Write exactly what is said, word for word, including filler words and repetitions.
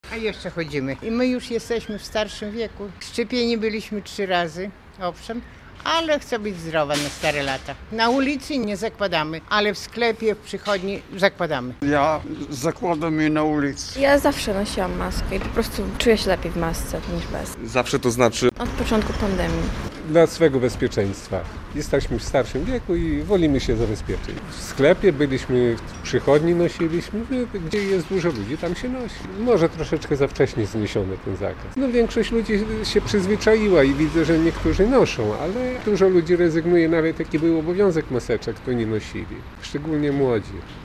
A jeszcze chodzimy. I my już jesteśmy w starszym wieku. Szczepieni byliśmy trzy razy, owszem, ale chcę być zdrowa na stare lata. Na ulicy nie zakładamy, ale w sklepie, w przychodni zakładamy. Ja zakładam je na ulicy. Ja zawsze nosiłam maskę i po prostu czuję się lepiej w masce niż bez. Zawsze to znaczy? Od początku pandemii. Dla swego bezpieczeństwa. Jesteśmy w starszym wieku i wolimy się zabezpieczyć. W sklepie byliśmy, w przychodni nosiliśmy, gdzie jest dużo ludzi, tam się nosi. Może troszeczkę za wcześnie zniesiony ten zakaz. No większość ludzi się przyzwyczaiła i widzę, że niektórzy noszą, ale dużo ludzi rezygnuje, nawet jaki był obowiązek maseczek, to nie nosili. Szczególnie młodzi.